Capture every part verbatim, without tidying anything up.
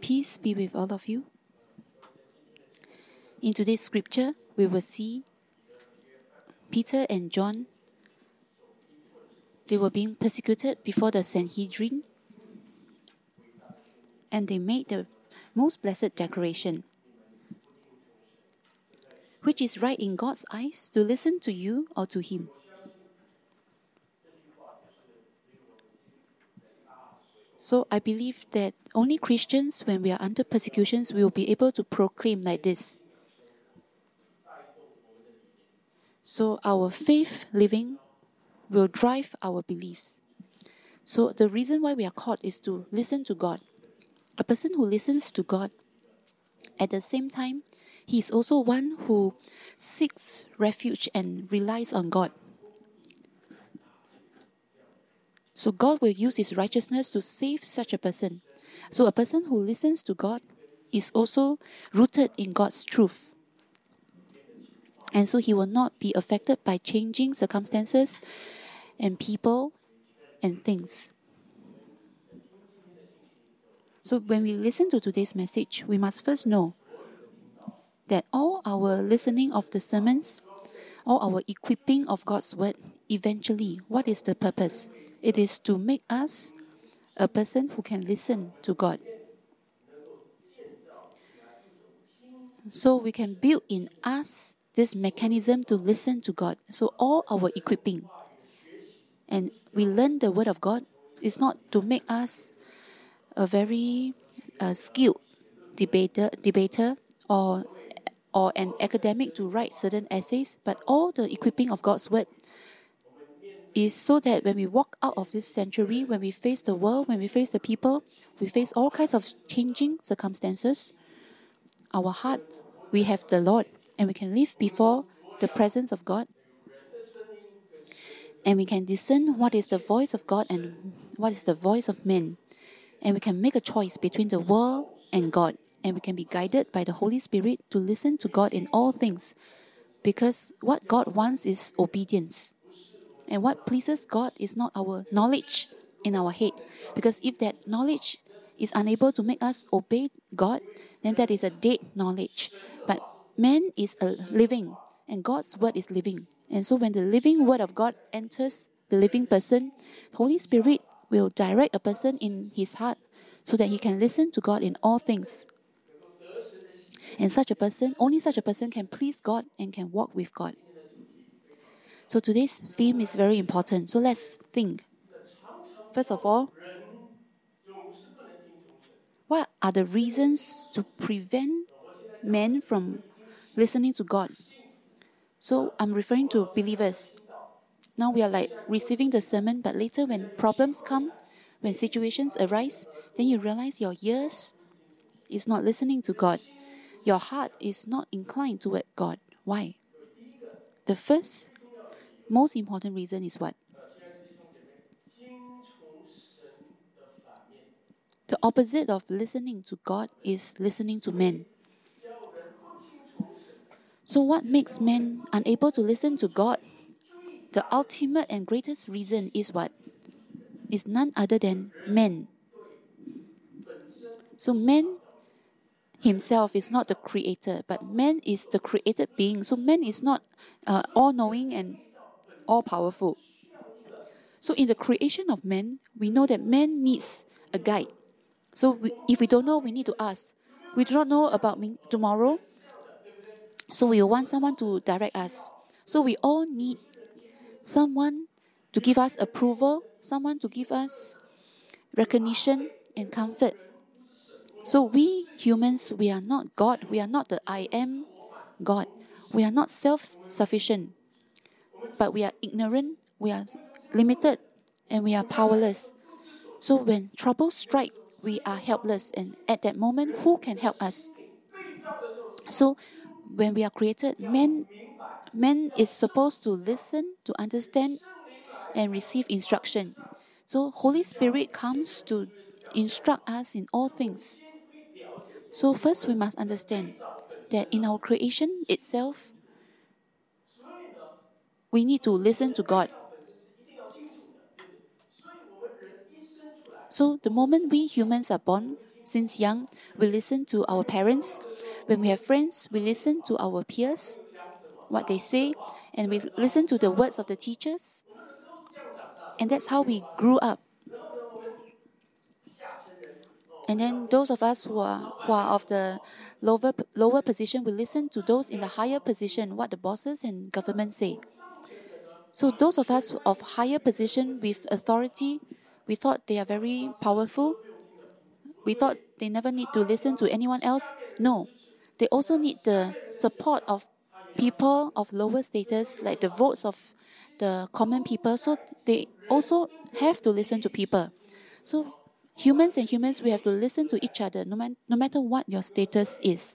Peace be with all of you. In today's scripture, we will see Peter and John. They were being persecuted before the Sanhedrin, and they made the most blessed declaration. Which is right in God's eyes, to listen to you or to him? So I believe that only Christians, when we are under persecutions, will be able to proclaim like this. So our faith living will drive our beliefs. So the reason why we are called is to listen to God. A person who listens to God, at the same time, he is also one who seeks refuge and relies on God. So God will use his righteousness to save such a person. So a person who listens to God is also rooted in God's truth. And so he will not be affected by changing circumstances and people and things. So when we listen to today's message, we must first know that all our listening of the sermons, all our equipping of God's word, eventually, what is the purpose? It is to make us a person who can listen to God. So we can build in us this mechanism to listen to God. So all our equipping, and we learn the word of God, is not to make us a very uh, skilled debater, debater or or an academic to write certain essays, but all the equipping of God's word is so that when we walk out of this century, when we face the world, when we face the people, we face all kinds of changing circumstances, our heart, we have the Lord, and we can live before the presence of God, and we can discern what is the voice of God and what is the voice of men, and we can make a choice between the world and God, and we can be guided by the Holy Spirit to listen to God in all things, because what God wants is obedience. And what pleases God is not our knowledge in our head. Because if that knowledge is unable to make us obey God, then that is a dead knowledge. But man is a living, and God's word is living. And so when the living word of God enters the living person, the Holy Spirit will direct a person in his heart so that he can listen to God in all things. And such a person, only such a person can please God and can walk with God. So today's theme is very important. So let's think. First of all, what are the reasons to prevent men from listening to God? So I'm referring to believers. Now we are like receiving the sermon, but later when problems come, when situations arise, then you realize your ears is not listening to God. Your heart is not inclined toward God. Why? The first most important reason is what? The opposite of listening to God is listening to men. So what makes men unable to listen to God? The ultimate and greatest reason is what? Is none other than man. So man himself is not the creator, but man is the created being. So man is not uh, all-knowing and all-powerful. So in the creation of man, we know that man needs a guide. So we, if we don't know, we need to ask. We do not know about tomorrow, so we want someone to direct us. So we all need someone to give us approval, someone to give us recognition and comfort. So we humans, we are not God. We are not the I am God. We are not self-sufficient. But we are ignorant, we are limited, and we are powerless. So when troubles strike, we are helpless. And at that moment, who can help us? So when we are created, man, man is supposed to listen, to understand, and receive instruction. So Holy Spirit comes to instruct us in all things. So first we must understand that in our creation itself, we need to listen to God. So the moment we humans are born, since young, we listen to our parents. When we have friends, we listen to our peers, what they say, and we listen to the words of the teachers. And that's how we grew up. And then those of us who are, who are of the lower, lower position, we listen to those in the higher position, what the bosses and government say. So those of us of higher position with authority, we thought they are very powerful. We thought they never need to listen to anyone else. No, they also need the support of people of lower status, like the votes of the common people. So they also have to listen to people. So humans and humans, we have to listen to each other, no, man, no matter what your status is.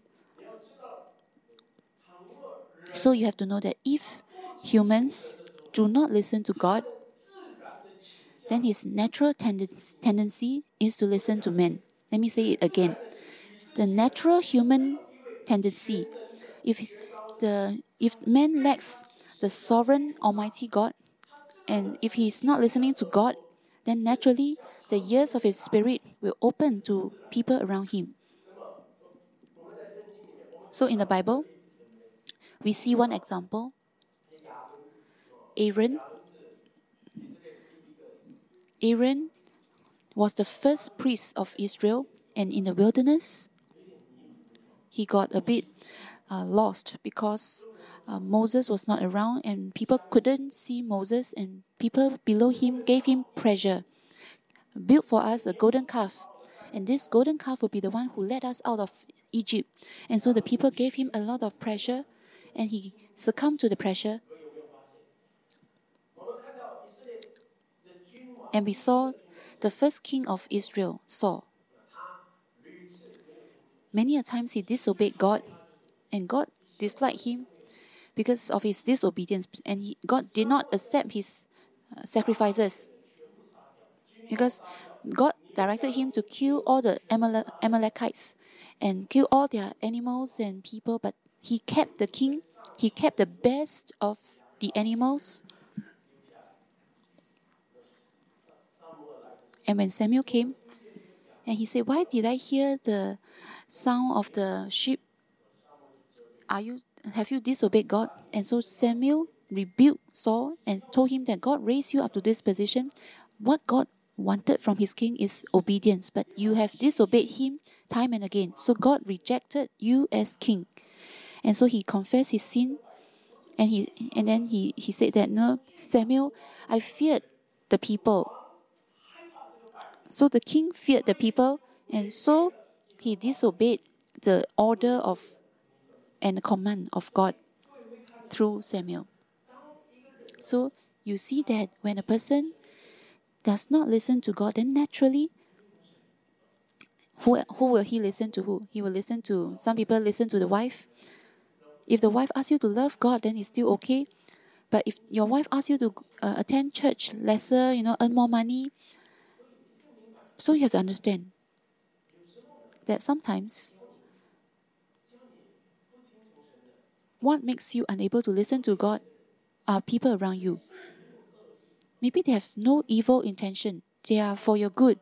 So you have to know that if humans do not listen to God, then his natural tend- tendency is to listen to men. Let me say it again. The natural human tendency, if the if man lacks the sovereign Almighty God, and if he is not listening to God, then naturally the ears of his spirit will open to people around him. So in the Bible, we see one example. Aaron. Aaron was the first priest of Israel, and in the wilderness, he got a bit uh, lost because uh, Moses was not around and people couldn't see Moses, and people below him gave him pressure. Build for us a golden calf, and this golden calf will be the one who led us out of Egypt. And so the people gave him a lot of pressure, and he succumbed to the pressure. And we saw the first king of Israel, Saul. Many a times he disobeyed God, and God disliked him because of his disobedience, and he, God did not accept his uh, sacrifices because God directed him to kill all the Amalek- Amalekites and kill all their animals and people, but he kept the king, he kept the best of the animals. And when Samuel came, and he said, "Why did I hear the sound of the sheep? Are you have you disobeyed God?" And so Samuel rebuked Saul and told him that God raised you up to this position. What God wanted from his king is obedience, but you have disobeyed him time and again. So God rejected you as king. And so he confessed his sin, and he and then he, he said that, "No, Samuel, I feared the people." So the king feared the people, and so he disobeyed the order of and the command of God through Samuel. So you see that when a person does not listen to God, then naturally, who, who will he listen to? Who? He will listen to, some people listen to the wife. If the wife asks you to love God, then it's still okay. But if your wife asks you to uh, attend church lesser, you know, earn more money, so you have to understand that sometimes what makes you unable to listen to God are people around you. Maybe they have no evil intention. They are for your good.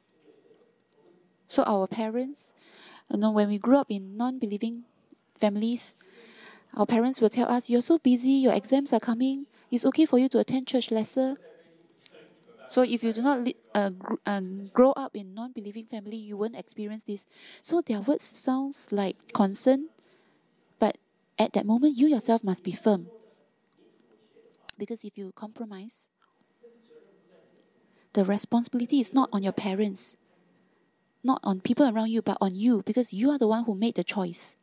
So our parents, you know, when we grew up in non-believing families, our parents will tell us, "You're so busy, your exams are coming, it's okay for you to attend church lesser." So if you do not uh, gr- uh, grow up in non-believing family, you won't experience this. So their words sounds like concern, but at that moment, you yourself must be firm. Because if you compromise, the responsibility is not on your parents, not on people around you, but on you, because you are the one who made the choice.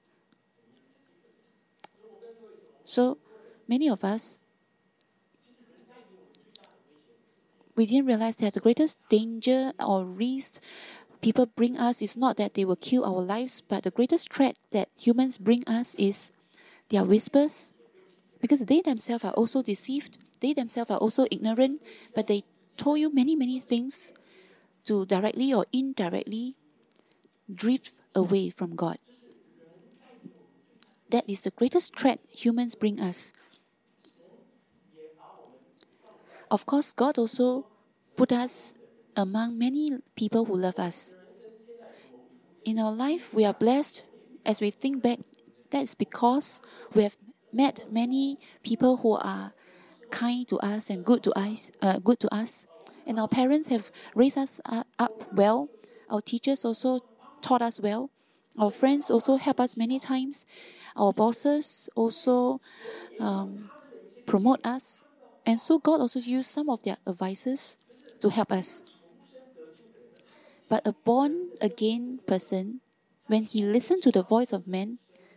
So many of us, we didn't realize that the greatest danger or risk people bring us is not that they will kill our lives, but the greatest threat that humans bring us is their whispers, because they themselves are also deceived, they themselves are also ignorant, but they told you many, many things to directly or indirectly drift away from God. That is the greatest threat humans bring us. Of course, God also put us among many people who love us. in our life, we are blessed. As we think back, that's because we have met many people who are kind to us and good to us. Uh, good to us, and our parents have raised us up well. Our teachers also taught us well. Our friends also help us many times. Our bosses also um, promote us, and so God also used some of their advices to help us. But a born-again person, when he listens to the voice of man,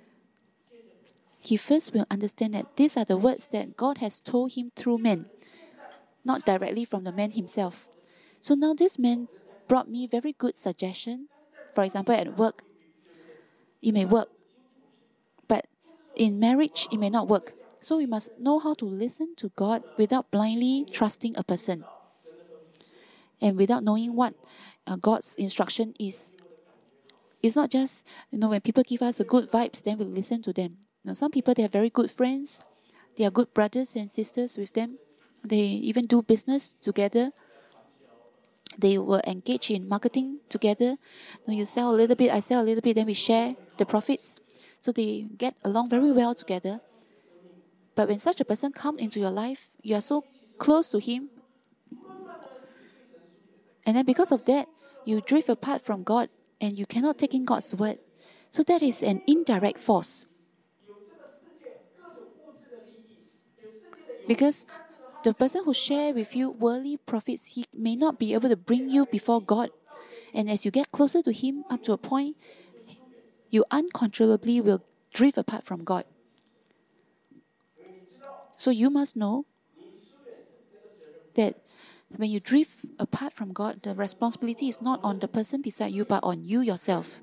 he first will understand that these are the words that God has told him through men, not directly from the man himself. So now this man brought me very good suggestion. For example, at work, it may work, but in marriage, it may not work. So we must know how to listen to God without blindly trusting a person, and without knowing what uh, God's instruction is. It's not just, you know, when people give us the good vibes, then we listen to them. You know, some people, they have very good friends. They are good brothers and sisters with them. They even do business together. They will engage in marketing together. You know, you sell a little bit, I sell a little bit, then we share the profits. So they get along very well together. But when such a person comes into your life, you are so close to him. And then because of that, you drift apart from God and you cannot take in God's word. So that is an indirect force. Because the person who shares with you worldly profits, he may not be able to bring you before God. And as you get closer to him, up to a point, you uncontrollably will drift apart from God. So you must know that when you drift apart from God, the responsibility is not on the person beside you, but on you yourself.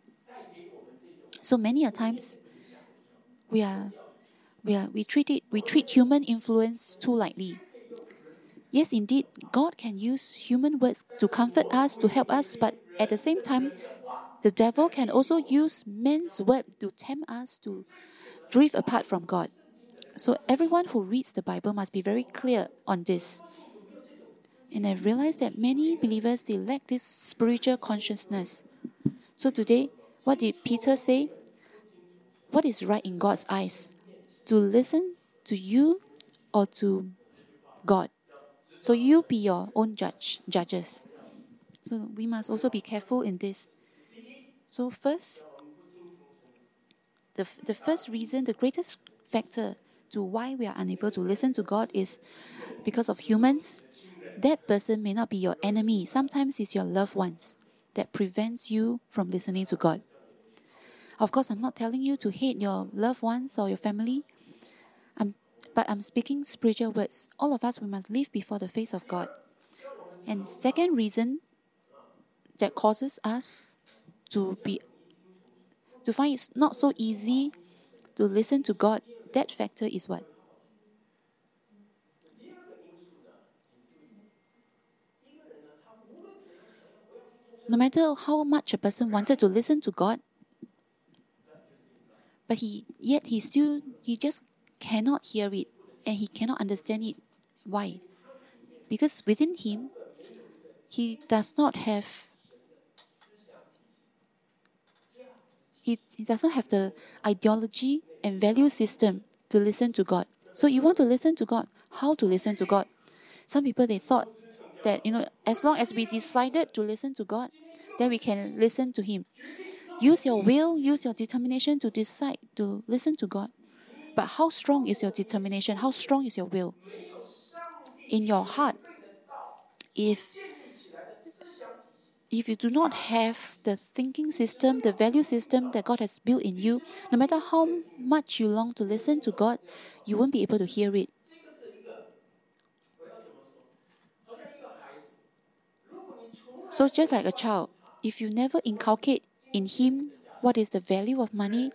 So many a times, we are, we are, we treat it, we treat human influence too lightly. Yes, indeed, God can use human words to comfort us, to help us, but at the same time, the devil can also use man's word to tempt us to drift apart from God. So everyone who reads the Bible must be very clear on this. And I've realized that many believers, they lack this spiritual consciousness. So today, what did Peter say? What is right in God's eyes? To listen to you or to God? So you be your own judge, judges. So we must also be careful in this. So first, the, the first reason, the greatest factor to why we are unable to listen to God is because of humans. That person may not be your enemy. Sometimes it's your loved ones that prevents you from listening to God. Of course, I'm not telling you to hate your loved ones or your family. I'm, but I'm speaking spiritual words. All of us, we must live before the face of God. And second reason that causes us to be to find it's not so easy to listen to God, that factor is what? No matter how much a person wanted to listen to God, but he yet he still he just cannot hear it and he cannot understand it. Why? Because within him, he does not have he, he does not have the ideology and value system to listen to God. So you want to listen to God, how to listen to God? Some people, they thought that, you know, as long as we decided to listen to God, then we can listen to Him. Use your will, use your determination to decide to listen to God. But how strong is your determination? How strong is your will? In your heart, if if you do not have the thinking system, the value system that God has built in you, no matter how much you long to listen to God, you won't be able to hear it. So just like a child, if you never inculcate in him what is the value of money,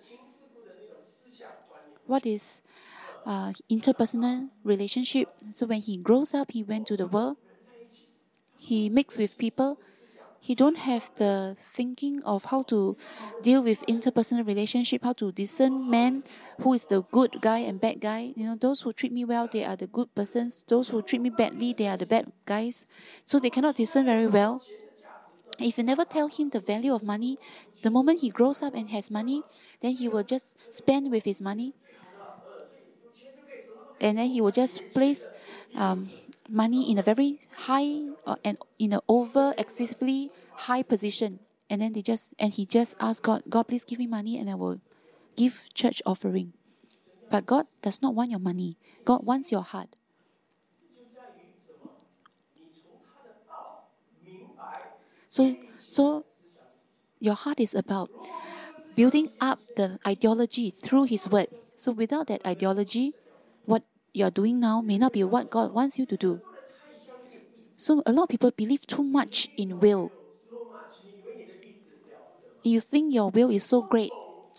what is uh, interpersonal relationship, so when he grows up, he went to the world, he mixed with people, he don't have the thinking of how to deal with interpersonal relationship, how to discern man, who is the good guy and bad guy. You know, those who treat me well, they are the good persons. Those who treat me badly, they are the bad guys. So they cannot discern very well. If you never tell him the value of money, the moment he grows up and has money, then he will just spend with his money. And then he will just place um, money in a very high uh, and in an over excessively high position. And then they just and he just asks God, God, please give me money, and I will give church offering. But God does not want your money. God wants your heart. So, so your heart is about building up the ideology through His word. So without that ideology, what you are doing now may not be what God wants you to do. So a lot of people believe too much in will. You think your will is so great.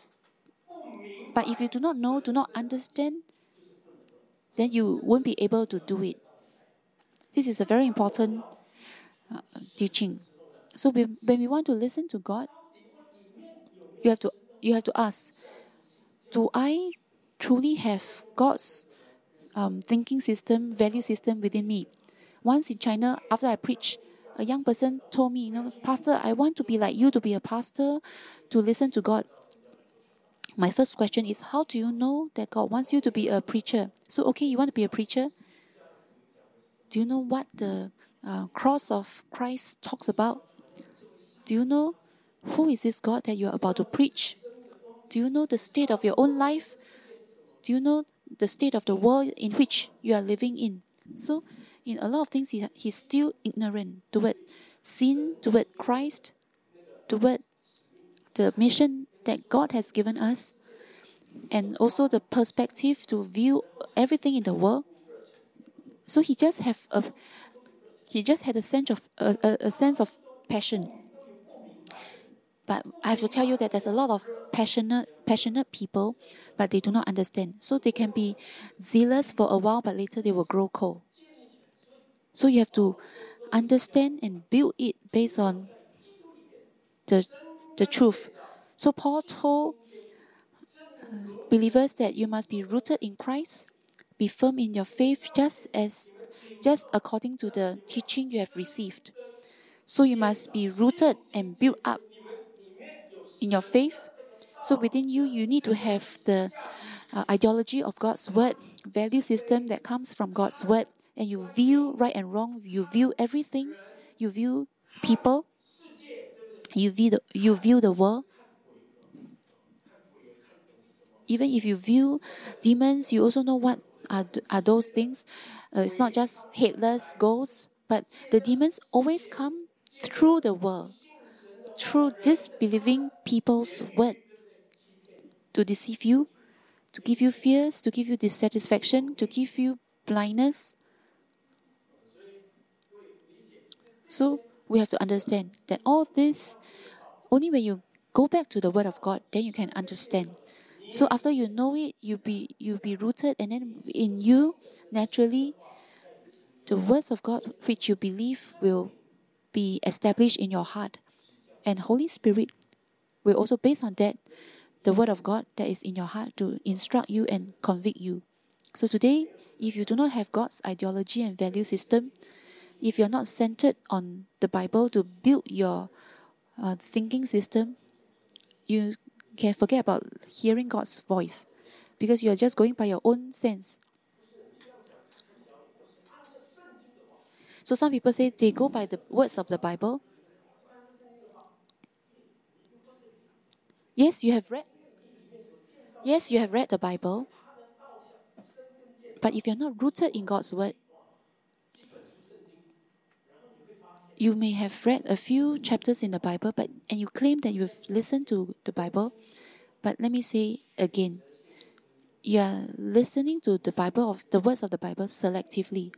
But if you do not know, do not understand, then you won't be able to do it. This is a very important uh, teaching. So we, when we want to listen to God, you have to you have to ask, do I truly have God's um, thinking system, value system within me? Once in China, after I preached, a young person told me, you know, Pastor, I want to be like you, to be a pastor, to listen to God. My first question is, how do you know that God wants you to be a preacher? So, okay, you want to be a preacher? Do you know what the uh, cross of Christ talks about? Do you know who is this God that you are about to preach? Do you know the state of your own life? Do you know the state of the world in which you are living in? So, in a lot of things, he, he's still ignorant toward sin, toward Christ, toward the mission that God has given us, and also the perspective to view everything in the world. So he just have a he just had a sense of a, a, a sense of passion. But I have to tell you that there's a lot of passionate passionate people, but they do not understand. So they can be zealous for a while, but later they will grow cold. So you have to understand and build it based on the the truth. So Paul told believers that you must be rooted in Christ, be firm in your faith, just as just according to the teaching you have received. So you must be rooted and built up in your faith. So within you, you need to have the uh, ideology of God's word, value system that comes from God's word, and you view right and wrong. You view everything. You view people. You view the, you view the world. Even if you view demons, you also know what are, are those things. Uh, it's not just headless ghosts, but the demons always come through the world, through disbelieving people's word, to deceive you, to give you fears, to give you dissatisfaction, to give you blindness. So we have to understand that all this, only when you go back to the word of God, then you can understand. So after you know it, you be you be rooted, and then in you, naturally, the words of God which you believe will be established in your heart. And Holy Spirit will also, based on that, the word of God that is in your heart to instruct you and convict you. So today, if you do not have God's ideology and value system, if you're not centered on the Bible to build your uh, thinking system, you can forget about hearing God's voice, because you are just going by your own sense. So some people say they go by the words of the Bible. Yes, you have read. Yes, you have read the Bible. But if you're not rooted in God's word, you may have read a few chapters in the Bible, but and you claim that you've listened to the Bible. But let me say again, you are listening to the Bible, of the words of the Bible, selectively.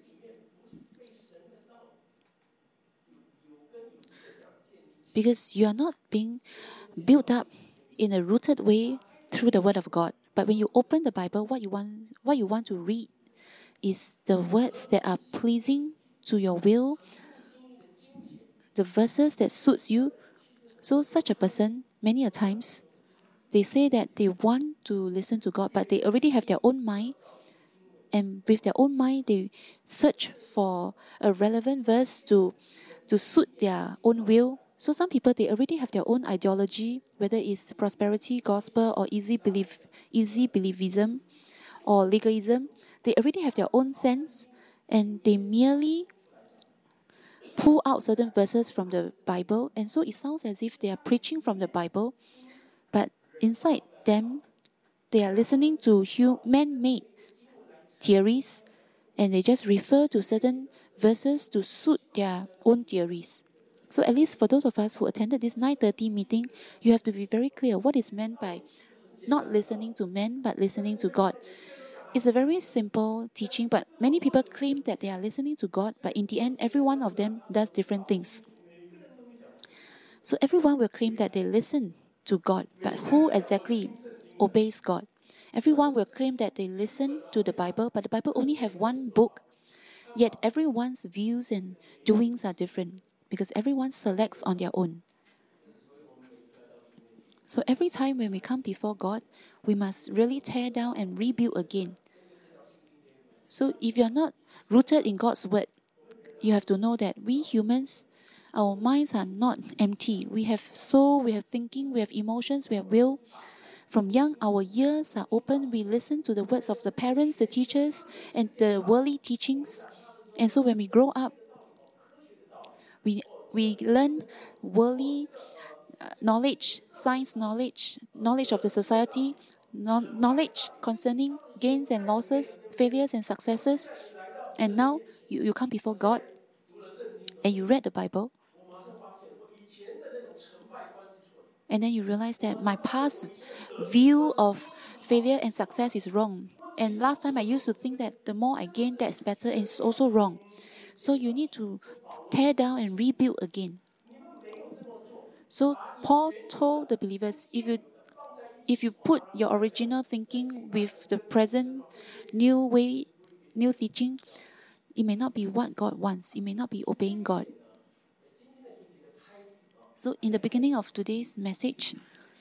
Because you are not being built up in a rooted way through the word of God. But when you open the Bible, what you want what you want to read is the words that are pleasing to your will, the verses that suits you. So such a person, many a times, they say that they want to listen to God, but they already have their own mind. And with their own mind, they search for a relevant verse to, to suit their own will. So some people, they already have their own ideology, whether it's prosperity gospel or easy belief, easy believism or legalism. They already have their own sense, and they merely pull out certain verses from the Bible, and so it sounds as if they are preaching from the Bible, but inside them, they are listening to man-made theories, and they just refer to certain verses to suit their own theories. So at least for those of us who attended this nine thirty meeting, you have to be very clear what is meant by not listening to men, but listening to God. It's a very simple teaching, but many people claim that they are listening to God, but in the end, every one of them does different things. So everyone will claim that they listen to God, but who exactly obeys God? Everyone will claim that they listen to the Bible, but the Bible only have one book, yet everyone's views and doings are different because everyone selects on their own. So every time when we come before God, we must really tear down and rebuild again. So if you're not rooted in God's word, you have to know that we humans, our minds are not empty. We have soul, we have thinking, we have emotions, we have will. From young, our ears are open. We listen to the words of the parents, the teachers, and the worldly teachings. And so when we grow up, we we learn worldly uh, knowledge, science knowledge, knowledge of the society, no- knowledge concerning gains and losses, failures and successes. And now you, you come before God and you read the Bible. And then you realize that my past view of failure and success is wrong. And last time I used to think that the more I gain, that's better, and it's also wrong. So you need to tear down and rebuild again. So Paul told the believers, if you if you put your original thinking with the present new way, new teaching, it may not be what God wants. It may not be obeying God. So in the beginning of today's message,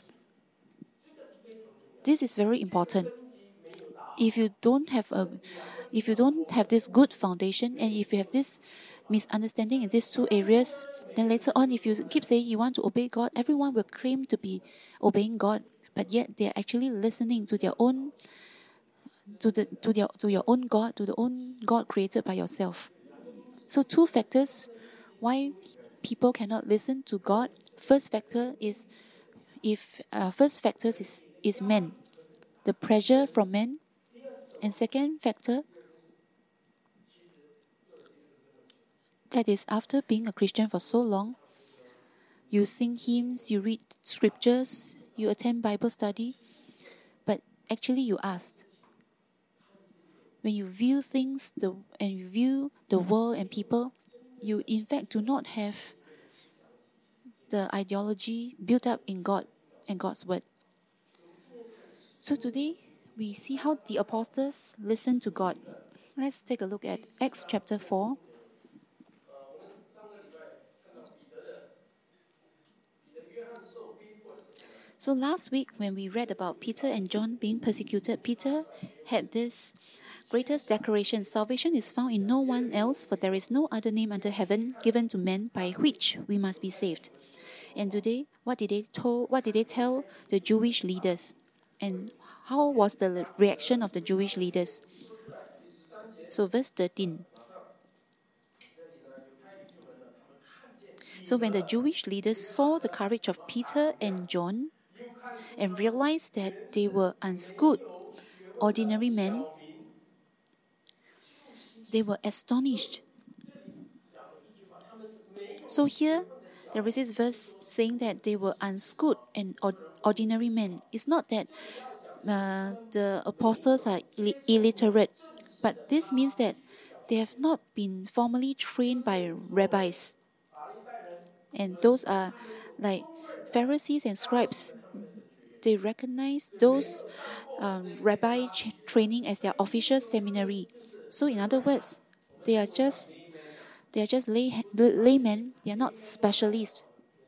this is very important. If you don't have a, if you don't have this good foundation, and if you have this misunderstanding in these two areas, then later on, if you keep saying you want to obey God, everyone will claim to be obeying God, but yet they are actually listening to their own, to the to their to your own God, to the own God created by yourself. So two factors why people cannot listen to God. First factor is if uh, first factor is is men, the pressure from men. And second factor, that is after being a Christian for so long, you sing hymns, you read scriptures, you attend Bible study, but actually you asked. When you view things the, and you view the world and people, you in fact do not have the ideology built up in God and God's word. So today, we see how the apostles listened to God. Let's take a look at Acts chapter four. So last week, when we read about Peter and John being persecuted, Peter had this greatest declaration: salvation is found in no one else, for there is no other name under heaven given to men by which we must be saved. And today, what did they told, what did they tell the Jewish leaders? And how was the reaction of the Jewish leaders? So verse thirteen. So when the Jewish leaders saw the courage of Peter and John and realized that they were unschooled, ordinary men, they were astonished. So here, there is this verse saying that they were unschooled and ordinary men. It's not that uh, the apostles are Ill- illiterate, but this means that they have not been formally trained by rabbis. And those are like Pharisees and scribes. They recognize those um, rabbi ch- training as their official seminary. So in other words, they are just they are just lay, laymen. They are not specialists.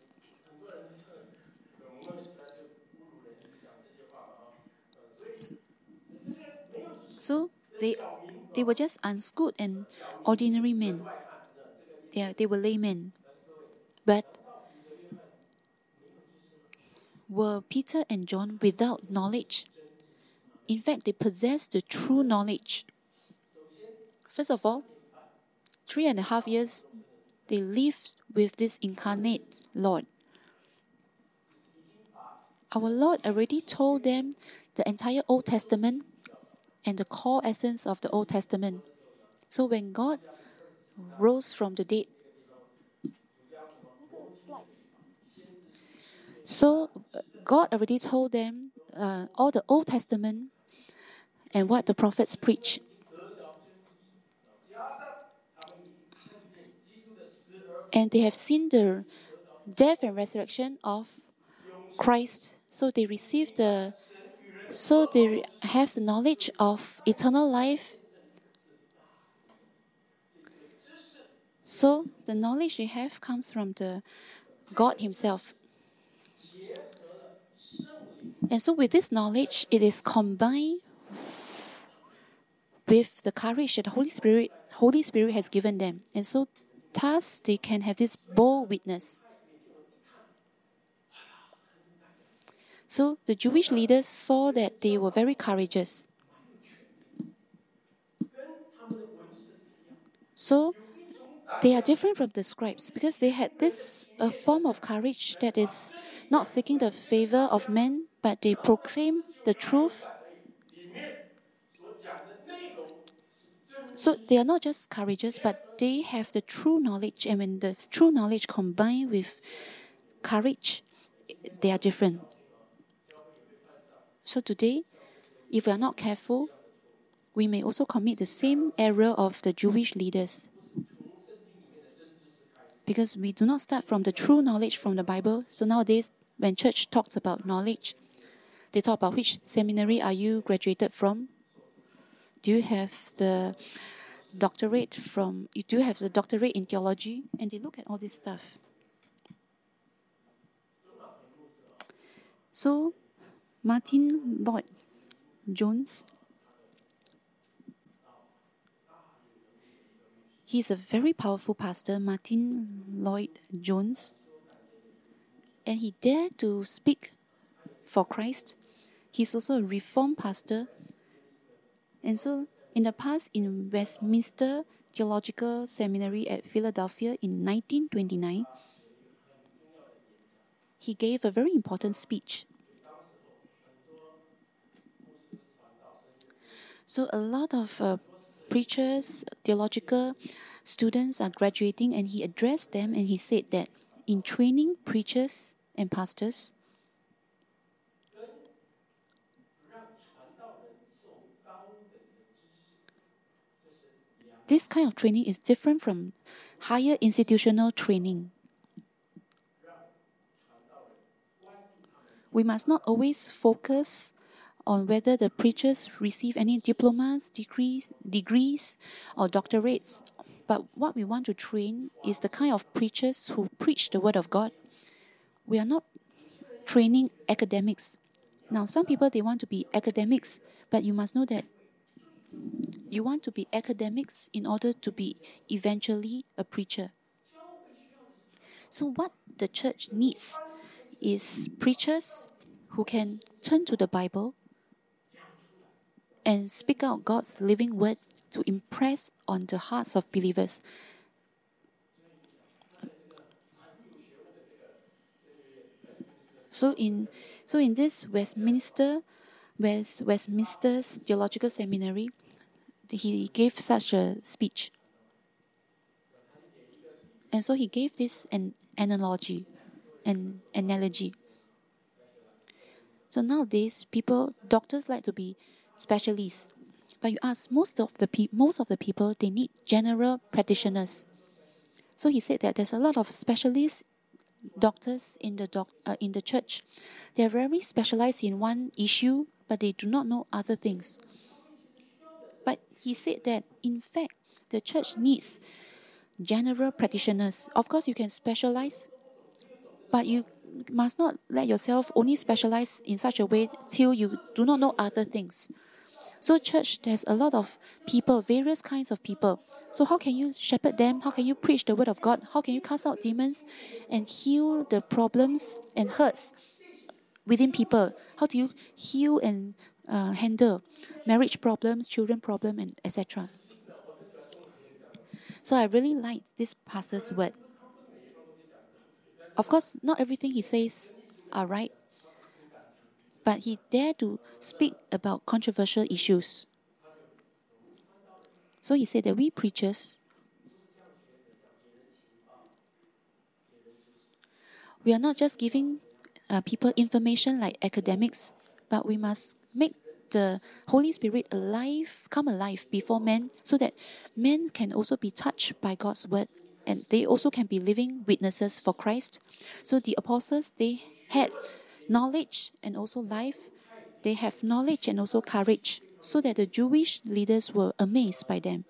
So they they were just unschooled and ordinary men. They are, they were laymen. But were Peter and John without knowledge? In fact, they possessed the true knowledge. First of all, three and a half years they lived with this incarnate Lord. Our Lord already told them the entire Old Testament and the core essence of the Old Testament. So when God rose from the dead, so God already told them uh, all the Old Testament and what the prophets preach. And they have seen the death and resurrection of Christ. So they receive the, so they have the knowledge of eternal life. So the knowledge they have comes from the God Himself. And so with this knowledge, it is combined with the courage that the Holy Spirit, Holy Spirit has given them. And so thus they can have this bold witness. So the Jewish leaders saw that they were very courageous. So they are different from the scribes because they had this a form of courage that is not seeking the favor of men, but they proclaim the truth. So they are not just courageous, but they have the true knowledge. And when the true knowledge combined with courage, they are different. So today, if we are not careful, we may also commit the same error of the Jewish leaders. Because we do not start from the true knowledge from the Bible. So nowadays, when church talks about knowledge, they talk about which seminary are you graduated from? Do you have the doctorate from, do you have the doctorate in theology? And they look at all this stuff. So, Martyn Lloyd-Jones, he's a very powerful pastor, Martyn Lloyd-Jones, and he dared to speak for Christ. He's also a Reformed pastor. And so, in the past, in Westminster Theological Seminary at Philadelphia in nineteen twenty-nine, he gave a very important speech. So a lot of uh, preachers, theological students are graduating, and he addressed them and he said that in training preachers and pastors, this kind of training is different from higher institutional training. We must not always focus on whether the preachers receive any diplomas, degrees, degrees or doctorates. But what we want to train is the kind of preachers who preach the Word of God. We are not training academics. Now, some people, they want to be academics, but you must know that you want to be academics in order to be eventually a preacher. So what the church needs is preachers who can turn to the Bible and speak out God's living word to impress on the hearts of believers. So in so in this Westminster, West, Westminster's Theological Seminary, he gave such a speech. And so he gave this an analogy, an analogy. So nowadays, people, doctors like to be specialists. But you ask, most of the pe- most of the people, they need general practitioners. So he said that there's a lot of specialists, doctors in the doc, uh, in the church. They are very specialized in one issue, but they do not know other things. But he said that, in fact, the church needs general practitioners. Of course, you can specialize, but you must not let yourself only specialize in such a way till you do not know other things. So church, there's a lot of people, various kinds of people. So how can you shepherd them? How can you preach the word of God? How can you cast out demons and heal the problems and hurts within people? How do you heal and uh, handle marriage problems, children problem, and et cetera. So I really like this pastor's word. Of course, not everything he says are right, but he dared to speak about controversial issues. So he said that we preachers, we are not just giving uh, people information like academics, but we must make the Holy Spirit alive, come alive before men, so that men can also be touched by God's word, and they also can be living witnesses for Christ. So the apostles, they had knowledge and also life. They have knowledge and also courage, so that the Jewish leaders were amazed by them.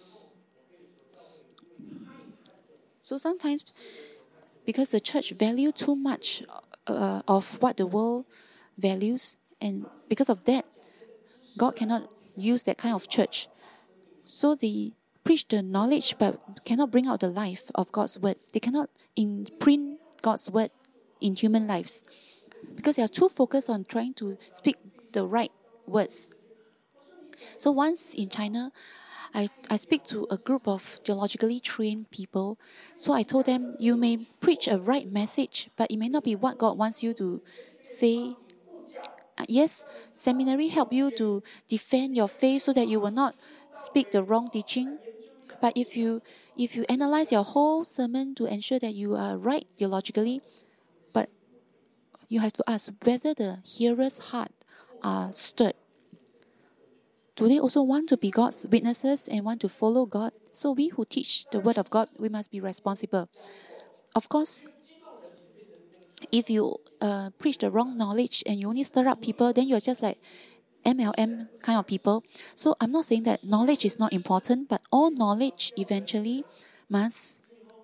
So sometimes, because the church value too much uh, of what the world values, and because of that, God cannot use that kind of church. So they preach the knowledge but cannot bring out the life of God's word. They cannot imprint God's word in human lives because they are too focused on trying to speak the right words. So once in China, I, I speak to a group of theologically trained people. So I told them, you may preach a right message, but it may not be what God wants you to say. Uh, yes, seminary help you to defend your faith so that you will not speak the wrong teaching. But if you if you analyze your whole sermon to ensure that you are right theologically, but you have to ask whether the hearer's heart are stirred. Do they also want to be God's witnesses and want to follow God? So we who teach the word of God, we must be responsible. Of course, if you uh, preach the wrong knowledge and you only stir up people, then you're just like M L M kind of people. So I'm not saying that knowledge is not important, but all knowledge eventually must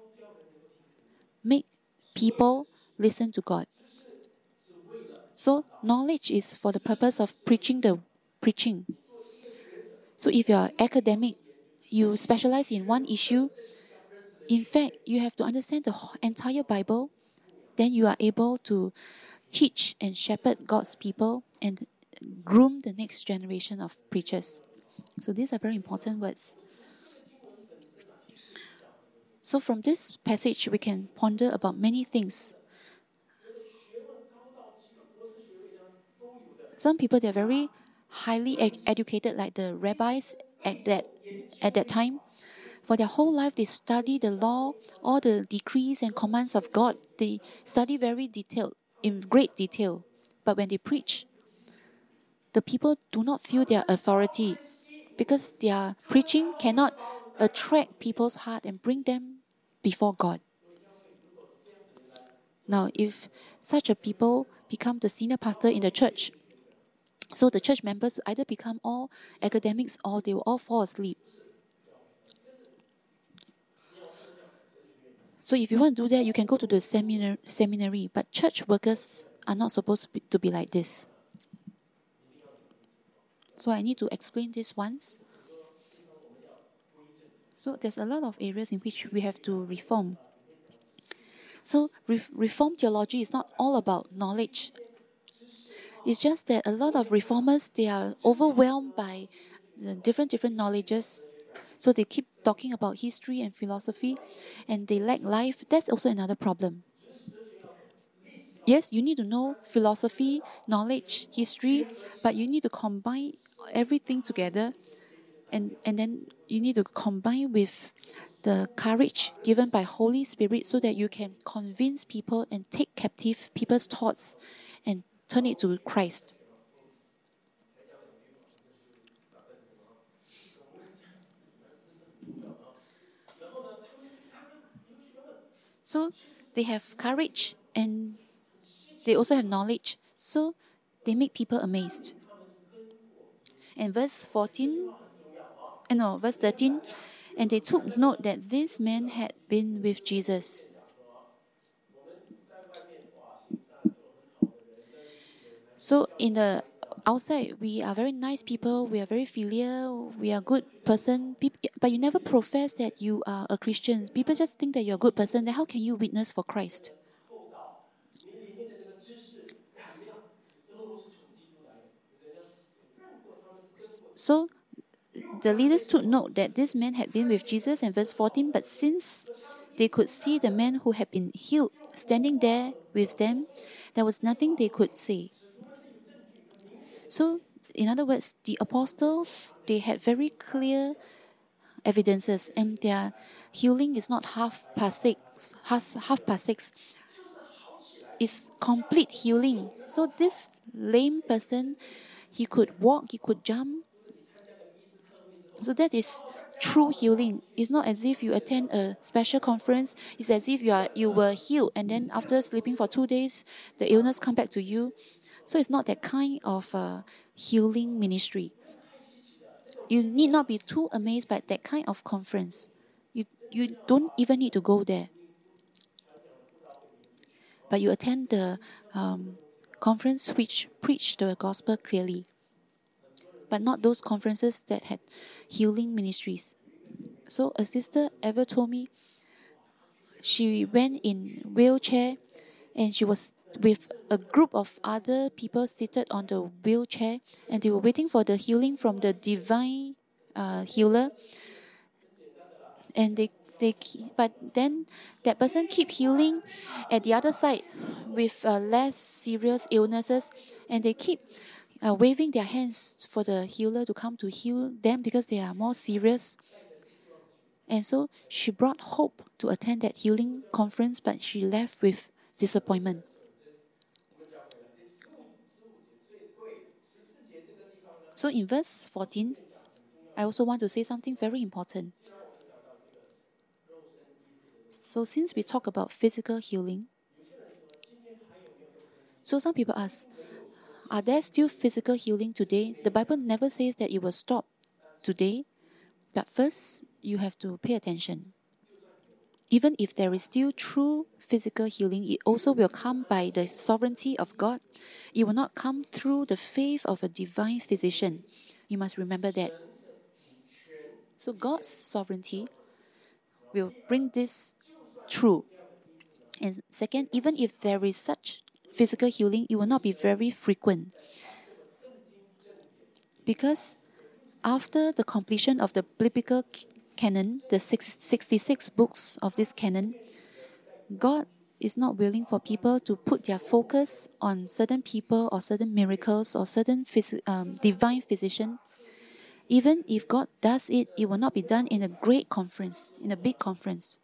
make people listen to God. So knowledge is for the purpose of preaching the preaching. So if you're academic, you specialize in one issue, in fact, you have to understand the entire Bible, then you are able to teach and shepherd God's people and groom the next generation of preachers. So these are very important words. So from this passage, we can ponder about many things. Some people, they're very highly ed- educated, like the rabbis at that, at that time. For their whole life, they study the law, all the decrees and commands of God. They study very detailed, in great detail. But when they preach, the people do not feel their authority because their preaching cannot attract people's heart and bring them before God. Now, if such a people become the senior pastor in the church, so the church members will either become all academics or they will all fall asleep. So if you want to do that, you can go to the seminar, seminary. But church workers are not supposed to be, to be like this. So I need to explain this once. So there's a lot of areas in which we have to reform. So re- reform theology is not all about knowledge. It's just that a lot of reformers, they are overwhelmed by the different different knowledges. So they keep talking about history and philosophy, and they lack life. That's also another problem. Yes, you need to know philosophy, knowledge, history, but you need to combine everything together, and, and then you need to combine with the courage given by Holy Spirit so that you can convince people and take captive people's thoughts and turn it to Christ. So they have courage and they also have knowledge. So they make people amazed. And verse fourteen, uh, no, verse thirteen, and they took note that this man had been with Jesus. So in the outside, we are very nice people, we are very filial, we are good person, but you never profess that you are a Christian. People just think that you're a good person, then how can you witness for Christ? So the leaders took note that this man had been with Jesus in verse fourteen, but since they could see the man who had been healed standing there with them, there was nothing they could say. So, in other words, the apostles, they had very clear evidences, and their healing is not half past six, half, half past six. It's complete healing. So this lame person, he could walk, he could jump. So that is true healing. It's not as if you attend a special conference. It's as if you are you were healed, and then after sleeping for two days, the illness come back to you. So it's not that kind of uh, healing ministry. You need not be too amazed by that kind of conference. You you don't even need to go there. But you attend the um, conference which preach the gospel clearly. But not those conferences that had healing ministries. So a sister ever told me she went in wheelchair and she was with a group of other people seated on the wheelchair, and they were waiting for the healing from the divine uh, healer. And they, they, but then that person keep healing at the other side with uh, less serious illnesses, and they keep uh, waving their hands for the healer to come to heal them because they are more serious. And so she brought hope to attend that healing conference, but she left with disappointment. So in verse fourteen, I also want to say something very important. So since we talk about physical healing, so some people ask, are there still physical healing today? The Bible never says that it will stop today, but first you have to pay attention. Even if there is still true physical healing, it also will come by the sovereignty of God. It will not come through the faith of a divine physician. You must remember that. So God's sovereignty will bring this true. And second, even if there is such physical healing, it will not be very frequent. Because after the completion of the biblical canon, the sixty-six books of this canon, God is not willing for people to put their focus on certain people or certain miracles or certain phys- um, divine physician. Even if God does it, it will not be done in a great conference, in a big conference.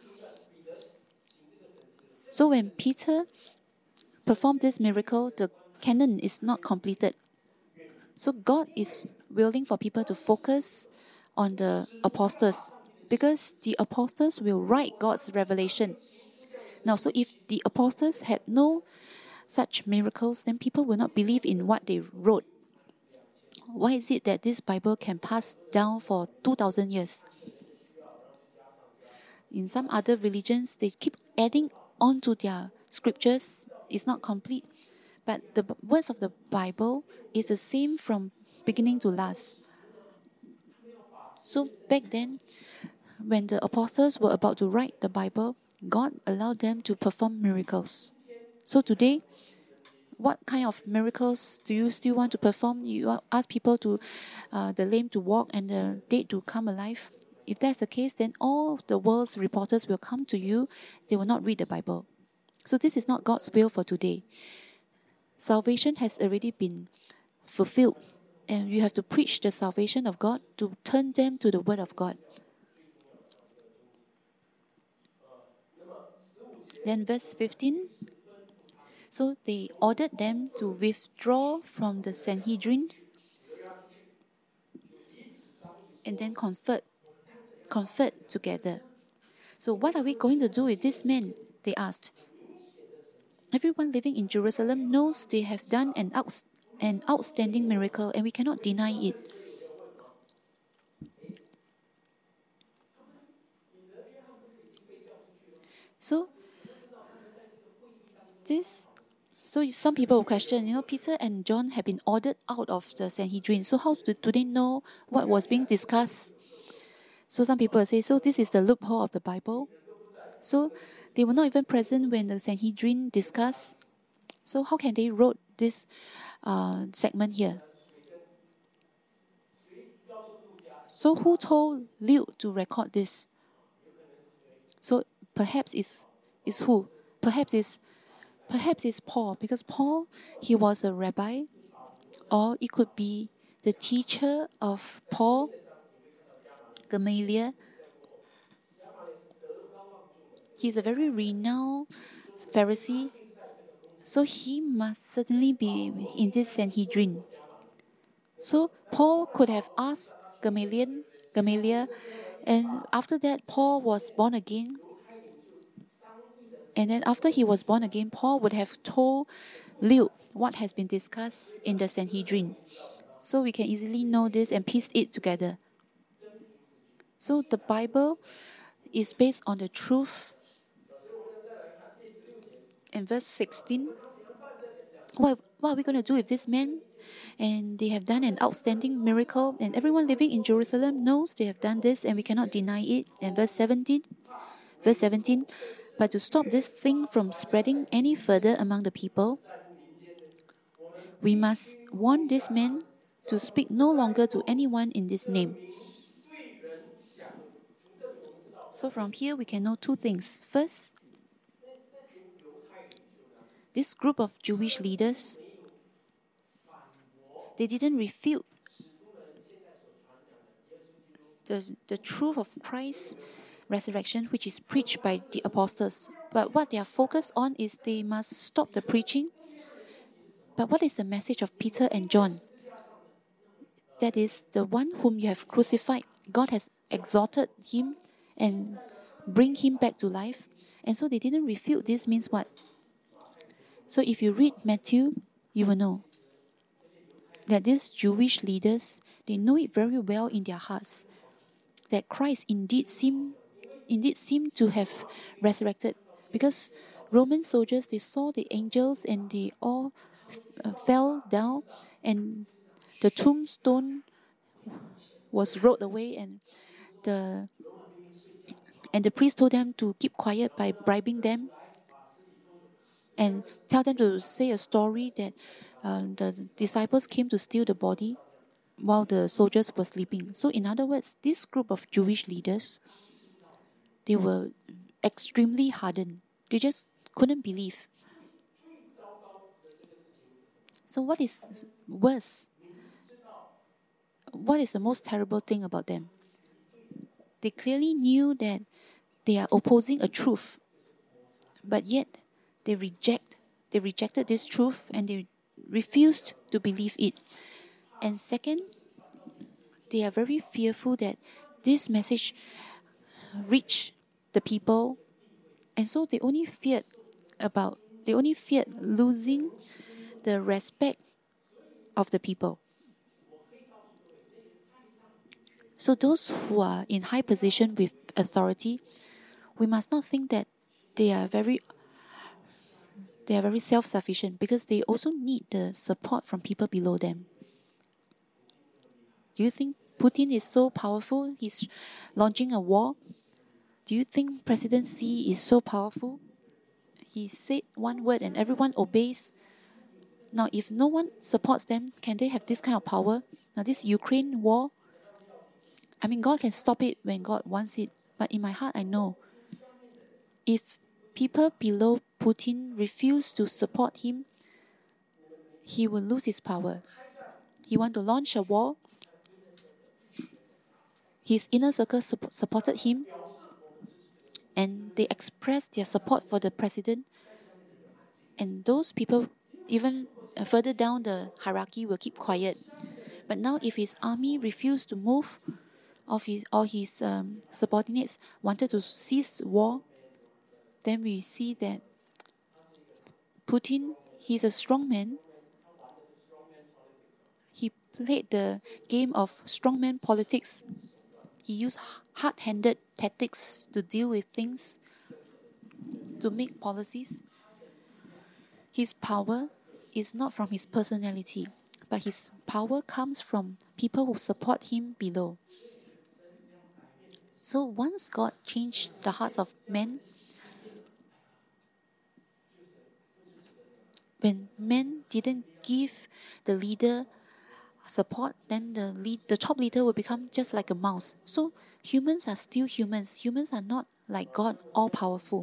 So when Peter performed this miracle, the canon is not completed. So God is willing for people to focus on the apostles, because the apostles will write God's revelation. Now, so if the apostles had no such miracles, then people will not believe in what they wrote. Why is it that this Bible can pass down for two thousand years? In some other religions, they keep adding on to their scriptures. It's not complete. But the words of the Bible is the same from beginning to last. So back then, when the apostles were about to write the Bible, God allowed them to perform miracles. So today, what kind of miracles do you still want to perform? You ask people to, uh, the lame to walk and the dead to come alive. If that's the case, then all the world's reporters will come to you. They will not read the Bible. So this is not God's will for today. Salvation has already been fulfilled, and you have to preach the salvation of God to turn them to the Word of God. Then verse fifteen. So they ordered them to withdraw from the Sanhedrin and then conferred, conferred together. So what are we going to do with this man? They asked. Everyone living in Jerusalem knows they have done an, out, an outstanding miracle, and we cannot deny it. So, this, so some people will question, you know, Peter and John have been ordered out of the Sanhedrin. So how do, do they know what was being discussed? So some people say, so this is the loophole of the Bible. So they were not even present when the Sanhedrin discussed. So how can they wrote this uh, segment here? So who told Liu to record this? So perhaps it's, it's who? Perhaps it's, perhaps it's Paul, because Paul, he was a rabbi, or it could be the teacher of Paul, Gamaliel. He's a very renowned Pharisee, so he must certainly be in this Sanhedrin. So Paul could have asked Gamaliel, Gamaliel, and after that Paul was born again. And then after he was born again, Paul would have told Liu what has been discussed in the Sanhedrin. So we can easily know this and piece it together. So the Bible is based on the truth. In verse sixteen, what, what are we going to do with this man? And they have done an outstanding miracle, and everyone living in Jerusalem knows they have done this, and we cannot deny it. And verse seventeen, verse seventeen, but to stop this thing from spreading any further among the people, we must warn this man to speak no longer to anyone in this name. So from here we can know two things. First, this group of Jewish leaders, they didn't refute the, the truth of Christ's resurrection, which is preached by the apostles. But what they are focused on is they must stop the preaching. But what is the message of Peter and John? That is the one whom you have crucified. God has exalted him and bring him back to life. And so they didn't refute. This means what? So if you read Matthew, you will know that these Jewish leaders, they know it very well in their hearts that Christ indeed seemed, indeed seemed to have resurrected. Because Roman soldiers, they saw the angels and they all uh, fell down, and the tombstone was rolled away, and the and the priest told them to keep quiet by bribing them and tell them to say a story that uh, the disciples came to steal the body while the soldiers were sleeping. So in other words, this group of Jewish leaders, they were extremely hardened. They just couldn't believe. So what is worse? What is the most terrible thing about them? They clearly knew that they are opposing a truth, but yet they reject, they rejected this truth and they refused to believe it. And second, they are very fearful that this message reach the people, and so they only feared about they only feared losing the respect of the people. So those who are in high position with authority, we must not think that they are very they are very self-sufficient, because they also need the support from people below them. Do you think Putin is so powerful? He's launching a war. Do you think President Xi is so powerful? He said one word and everyone obeys. Now, if no one supports them, can they have this kind of power? Now, this Ukraine war, I mean, God can stop it when God wants it. But in my heart, I know if people below Putin refuse to support him, he will lose his power. He wants to launch a war. His inner circle support, supported him, and they expressed their support for the president. And those people, even further down the hierarchy, will keep quiet. But now, if his army refused to move, or his, or his um, subordinates wanted to cease war, then we see that Putin, he's a strong man. He played the game of strongman politics. He used hard-handed tactics to deal with things, to make policies. His power is not from his personality, but his power comes from people who support him below. So once God changed the hearts of men, when men didn't give the leader support, then the lead, the top leader will become just like a mouse. So humans are still humans. Humans are not like God, all powerful.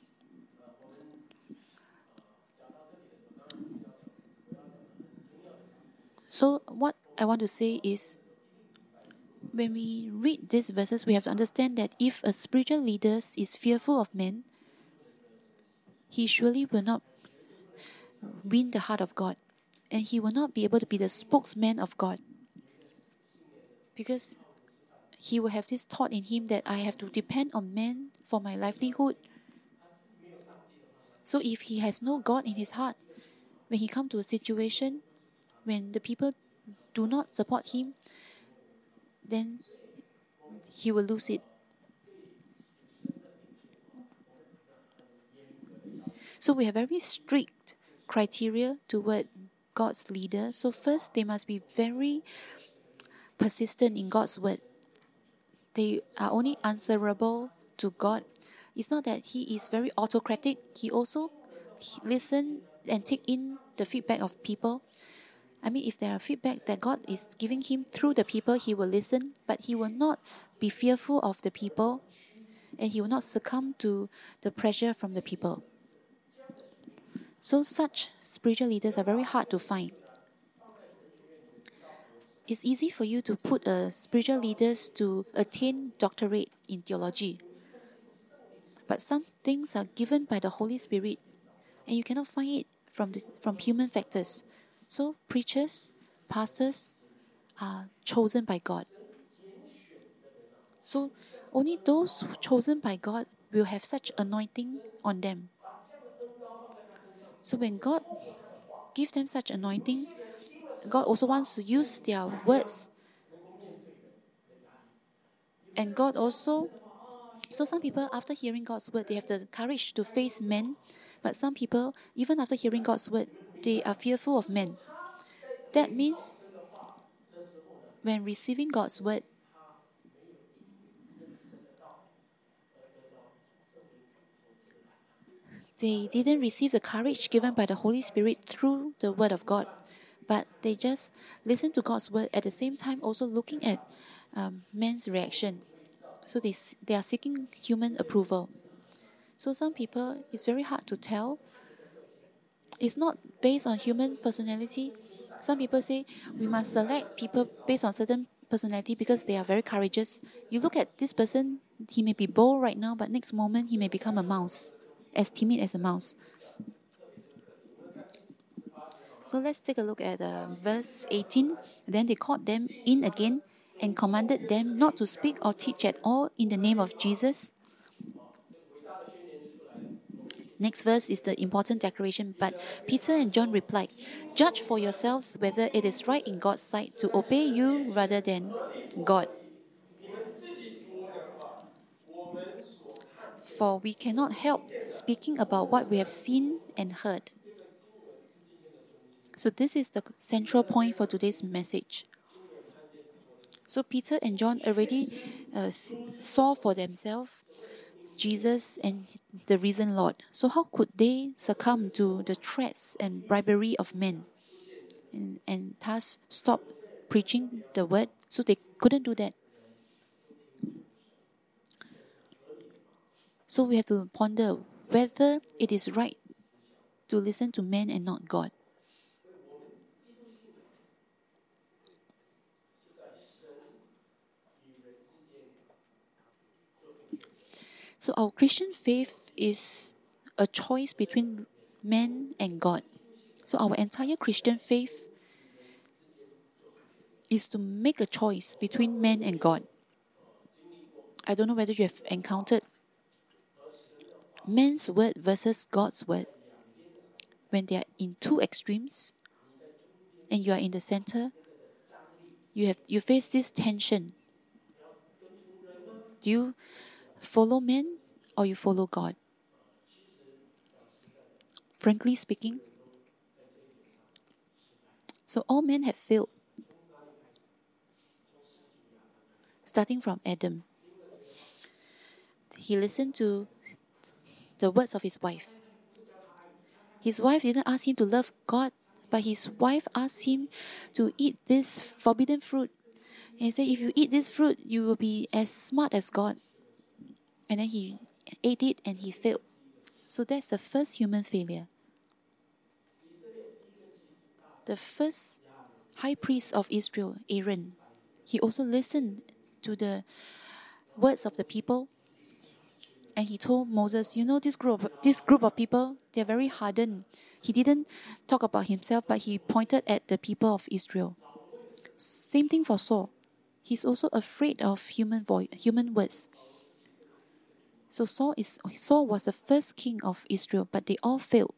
So what I want to say is, when we read these verses, we have to understand that if a spiritual leader is fearful of men, he surely will not win the heart of God, and he will not be able to be the spokesman of God, because he will have this thought in him that I have to depend on men for my livelihood. So if he has no God in his heart, when he comes to a situation when the people do not support him, then he will lose it. So we have very strict criteria toward God's leader. So first, they must be very persistent in God's word. They are only answerable to God. It's not that he is very autocratic. He also listen and take in the feedback of people. I mean, if there are feedback that God is giving him through the people, he will listen, but he will not be fearful of the people, and he will not succumb to the pressure from the people. So such spiritual leaders are very hard to find. It's easy for you to put a spiritual leaders to attain doctorate in theology. But some things are given by the Holy Spirit, and you cannot find it from the, from human factors. So preachers, pastors are chosen by God. So only those chosen by God will have such anointing on them. So when God gives them such anointing, God also wants to use their words. And God also, so some people, after hearing God's word, they have the courage to face men. But some people, even after hearing God's word, they are fearful of men. That means when receiving God's word, they didn't receive the courage given by the Holy Spirit through the word of God, but they just listen to God's word at the same time also looking at um, man's reaction. So they, they are seeking human approval. So some people, it's very hard to tell. It's not based on human personality. Some people say we must select people based on certain personality because they are very courageous. You look at this person, he may be bold right now, but next moment he may become a mouse, as timid as a mouse. So let's take a look at uh, verse eighteen. Then they called them in again and commanded them not to speak or teach at all in the name of Jesus. Next verse is the important declaration. But Peter and John replied, "Judge for yourselves whether it is right in God's sight to obey you rather than God. For we cannot help speaking about what we have seen and heard." So this is the central point for today's message. So Peter and John already uh, saw for themselves Jesus and the risen Lord. So how could they succumb to the threats and bribery of men and, and thus stop preaching the word? So they couldn't do that. So we have to ponder whether it is right to listen to men and not God. So our Christian faith is a choice between man and God. So our entire Christian faith is to make a choice between man and God. I don't know whether you have encountered man's word versus God's word. When they are in two extremes and you are in the center, you have you face this tension. Do you follow men or you follow God? Frankly speaking, so all men have failed, starting from Adam. He listened to the words of his wife. His wife didn't ask him to love God, but his wife asked him to eat this forbidden fruit. And he said, if you eat this fruit, you will be as smart as God. And then he ate it and he failed. So that's the first human failure. The first high priest of Israel, Aaron, he also listened to the words of the people. And he told Moses, you know, this group, this group of people, they're very hardened. He didn't talk about himself, but he pointed at the people of Israel. Same thing for Saul. He's also afraid of human voice, human words. So Saul is Saul was the first king of Israel, but they all failed.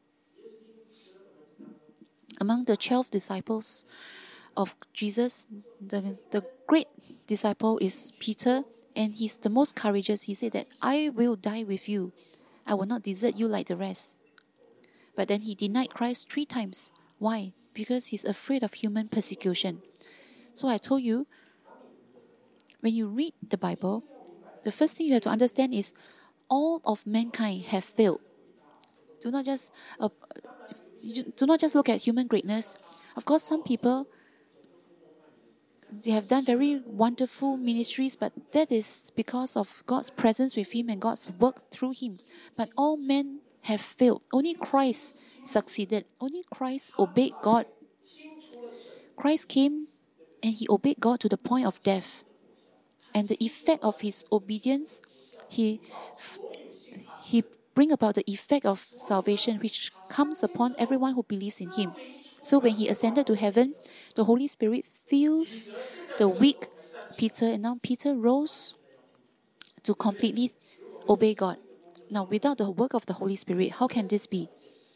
Among the twelve disciples of Jesus, the, the great disciple is Peter, and he's the most courageous. He said that, I will die with you. I will not desert you like the rest. But then he denied Christ three times. Why? Because he's afraid of human persecution. So I told you, when you read the Bible, the first thing you have to understand is all of mankind have failed. Do not just uh, do not just look at human greatness. Of course, some people, they have done very wonderful ministries, but that is because of God's presence with him and God's work through him. But all men have failed. Only Christ succeeded. Only Christ obeyed God. Christ came and he obeyed God to the point of death. And the effect of his obedience, he he bring about the effect of salvation, which comes upon everyone who believes in him. So when he ascended to heaven, the Holy Spirit fills the weak Peter, and now Peter rose to completely obey God. Now, without the work of the Holy Spirit, how can this be?